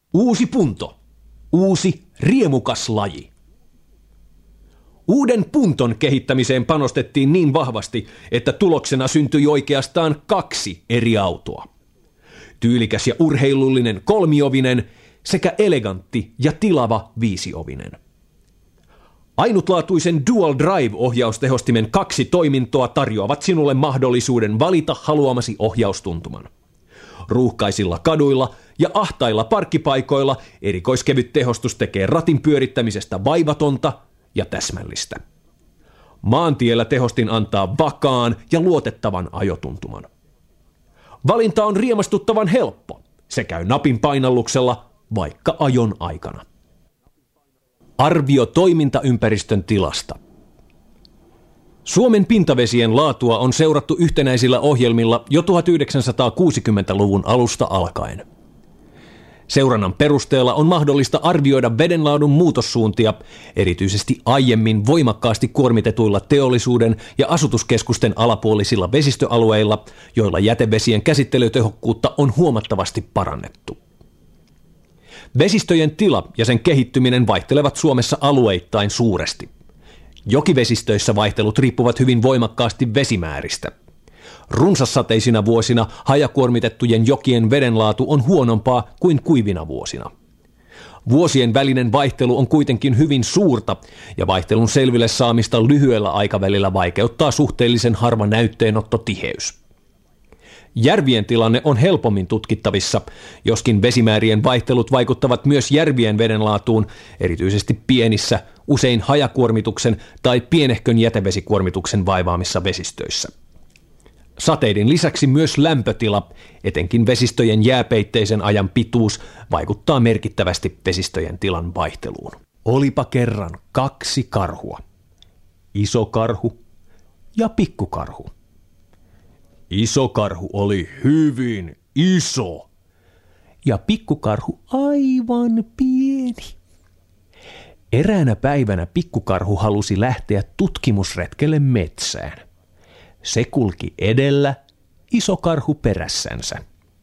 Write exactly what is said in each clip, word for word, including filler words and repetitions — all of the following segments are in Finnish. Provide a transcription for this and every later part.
Uusi punto. Uusi riemukas laji. Uuden punton kehittämiseen panostettiin niin vahvasti, että tuloksena syntyi oikeastaan kaksi eri autoa. Tyylikäs ja urheilullinen kolmiovinen sekä elegantti ja tilava viisiovinen. Ainutlaatuisen Dual Drive-ohjaustehostimen kaksi toimintoa tarjoavat sinulle mahdollisuuden valita haluamasi ohjaustuntuman. Ruuhkaisilla kaduilla ja ahtailla parkkipaikoilla erikoiskevyt tehostus tekee ratin pyörittämisestä vaivatonta ja täsmällistä. Maantiellä tehostin antaa vakaan ja luotettavan ajotuntuman. Valinta on riemastuttavan helppo. Se käy napin painalluksella vaikka ajon aikana. Arvio toimintaympäristön tilasta. Suomen pintavesien laatua on seurattu yhtenäisillä ohjelmilla jo tuhatyhdeksänsataakuusikymmentäluvun alusta alkaen. Seurannan perusteella on mahdollista arvioida vedenlaadun muutossuuntia, erityisesti aiemmin voimakkaasti kuormitetuilla teollisuuden ja asutuskeskusten alapuolisilla vesistöalueilla, joilla jätevesien käsittelytehokkuutta on huomattavasti parannettu. Vesistöjen tila ja sen kehittyminen vaihtelevat Suomessa alueittain suuresti. Jokivesistöissä vaihtelut riippuvat hyvin voimakkaasti vesimääristä. Runsassateisina vuosina hajakuormitettujen jokien vedenlaatu on huonompaa kuin kuivina vuosina. Vuosien välinen vaihtelu on kuitenkin hyvin suurta, ja vaihtelun selville saamista lyhyellä aikavälillä vaikeuttaa suhteellisen harva näytteenottotiheys. Järvien tilanne on helpommin tutkittavissa, joskin vesimäärien vaihtelut vaikuttavat myös järvien vedenlaatuun, erityisesti pienissä, usein hajakuormituksen tai pienehkön jätevesikuormituksen vaivaamissa vesistöissä. Sateiden lisäksi myös lämpötila, etenkin vesistöjen jääpeitteisen ajan pituus, vaikuttaa merkittävästi vesistöjen tilan vaihteluun. Olipa kerran kaksi karhua. Iso karhu ja pikkukarhu. Iso karhu oli hyvin iso ja pikkukarhu aivan pieni. Eräänä päivänä pikkukarhu halusi lähteä tutkimusretkelle metsään. Se kulki edellä, iso karhu perässänsä.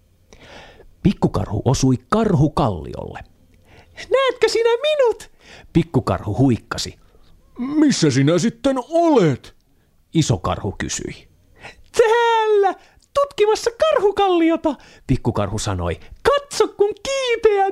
Pikkukarhu osui karhukalliolle. Näetkö sinä minut? Pikkukarhu huikkasi. Missä sinä sitten olet? Iso karhu kysyi. Täällä, tutkimassa karhukalliota, pikkukarhu sanoi. Katso kun kiipeän.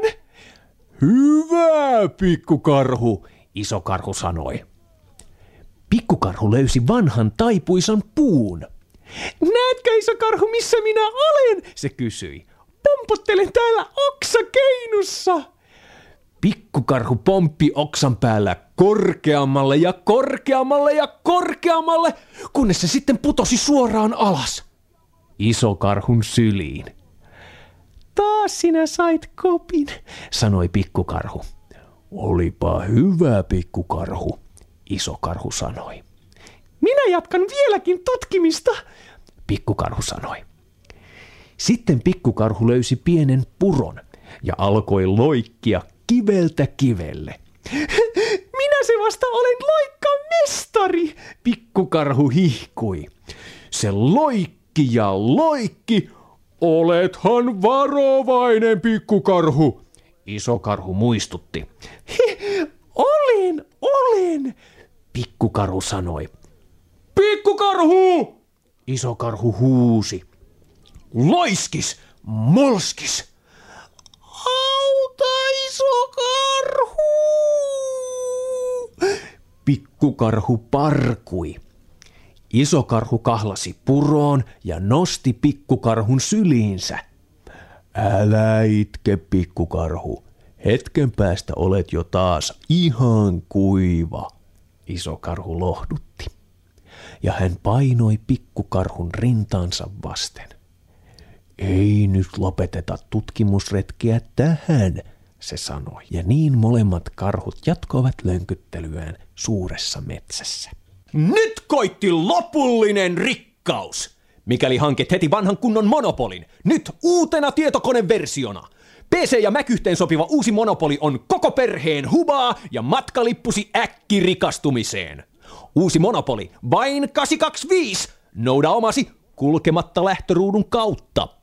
Hyvä, pikkukarhu, iso karhu sanoi. Pikkukarhu löysi vanhan taipuisan puun. Näetkö, iso karhu, missä minä olen? Se kysyi. Pompottelen täällä oksakeinussa. Pikkukarhu pomppi oksan päällä korkeammalle ja korkeammalle ja korkeammalle, kunnes se sitten putosi suoraan alas. Iso karhun syliin. Taas sinä sait kopin, sanoi pikkukarhu. Olipa hyvä, pikkukarhu, iso karhu sanoi. Minä jatkan vieläkin tutkimista, pikkukarhu sanoi. Sitten pikkukarhu löysi pienen puron ja alkoi loikkia kiveltä kivelle. Minä se vasta olen loikkamestari, pikkukarhu hihkui. Se loikki ja loikki. Olethan varovainen, pikkukarhu, iso karhu muistutti. Olen, olen, pikkukarhu sanoi. Pikkukarhu, iso karhu huusi. Loiskis, molskis. Auta, iso karhu! Pikkukarhu parkui. Iso karhu kahlasi puroon ja nosti pikkukarhun syliinsä. Älä itke, pikkukarhu. Hetken päästä olet jo taas ihan kuiva, iso karhu lohdutti. Ja hän painoi pikkukarhun rintaansa vasten. Ei nyt lopeteta tutkimusretkeä tähän, se sanoi, ja niin molemmat karhut jatkoivat lönkyttelyään suuressa metsässä. Nyt koitti lopullinen rikkaus! Mikäli hankit heti vanhan kunnon monopolin, nyt uutena tietokoneversiona. P C ja Mac yhteen sopiva uusi monopoli on koko perheen hubaa ja matkalippusi äkkirikastumiseen. Uusi monopoli, vain kahdeksansataakaksikymmentäviisi, nouda omasi kulkematta lähtöruudun kautta.